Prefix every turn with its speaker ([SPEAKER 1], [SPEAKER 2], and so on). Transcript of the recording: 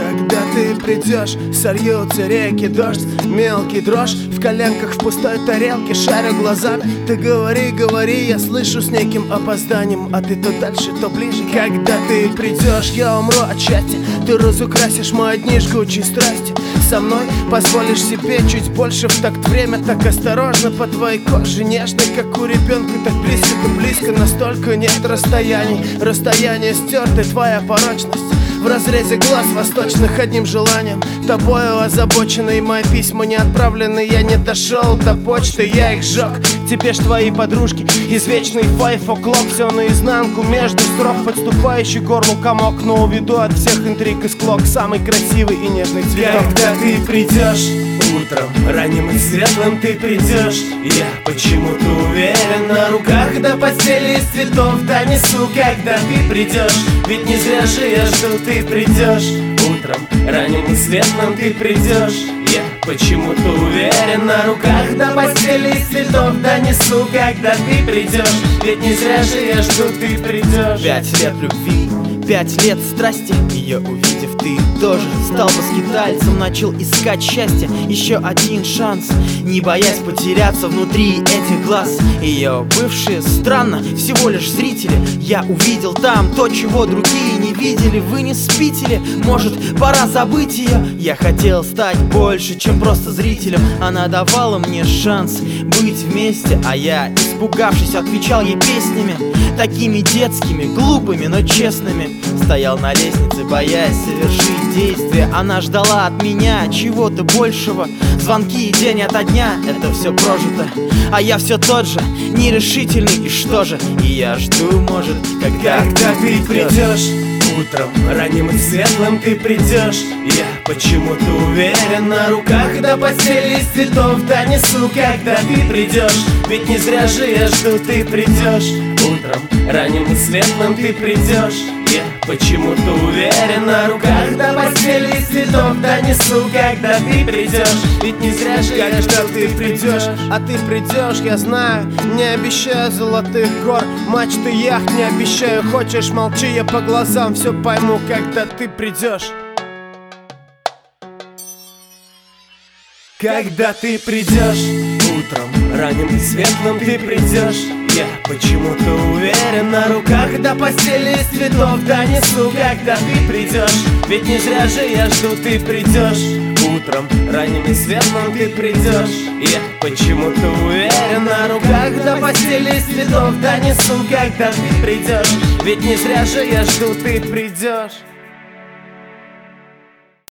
[SPEAKER 1] Когда ты придешь, сольются реки, дождь, мелкий дрожь в коленках, в пустой тарелке, шарю глазами. Ты говори, говори, я слышу с неким опозданием, а ты то дальше, то ближе. Когда ты придешь, я умру от счастья. Ты разукрасишь мои дни жгучей страстью. Со мной позволишь себе чуть больше в такт. Время так осторожно по твоей коже, нежной, как у ребенка. Так близко, ты близко, настолько нет расстояний. Расстояние стерты, твоя порочность в разрезе глаз восточных одним желанием. Тобою озабоченный, мои письма не отправлены. Я не дошел до почты, я их сжег. Тебе ж твои подружки извечный 5 o'clock. Все наизнанку между строк, подступающий к горлу комок. Но уведу от всех интриг и склок самый красивый и нежный цветок. Когда ты придешь утром, ранним и светлым ты придешь, я почему-то уверен, на руках до постели из цветов донесу. Когда ты придешь, ведь не зря же я жду, ты придешь утром, ранним и светлым ты придешь, я почему-то уверен, на руках до постели из цветов донесу. Когда ты придешь, ведь не зря же я жду, ты придешь.
[SPEAKER 2] 5 лет любви, 5 лет страсти. Ее увидев, ты тоже стал бы скитальцем, начал искать счастье. Еще один шанс, не боясь потеряться внутри этих глаз. Ее бывшие странно, всего лишь зрители. Я увидел там то, чего другие не видели. Вы не спите ли? Может, пора забыть ее? Я хотел стать больше, чем просто зрителем. Она давала мне шанс быть вместе, а я, испугавшись, отвечал ей песнями, такими детскими, глупыми, но честными. Стоял на лестнице, боясь совершить действие. Она ждала от меня чего-то большего. Звонки день ото дня, это все прожито, а я все тот же, нерешительный. И что же? И я жду, может, когда
[SPEAKER 1] ты придешь утром, ранним и светлым ты придешь, я почему-то уверен, на руках до постели из цветов донесу. Когда ты придешь, ведь не зря же я жду, ты придешь утром, ранним и светлым ты придешь, я почему-то уверен, на руках до постели из цветов донесу. Когда ты придешь, ведь не зря же я жду, ты придешь. А ты придешь, я знаю, не обещаю золотых гор, мачты яхт не обещаю. Хочешь, молчи, я по глазам все пойму. Когда ты придешь. Когда ты придешь утром, ранним и светлым ты придешь, я почему-то уверен, на руках до постели из цветов донесу. Когда ты придешь, ведь не зря же я жду, ты придешь утром, ранним и светлым ты придешь, я почему-то уверен, на руках до постели из цветов донесу. Когда ты придешь, ведь не зря же я жду, ты придешь.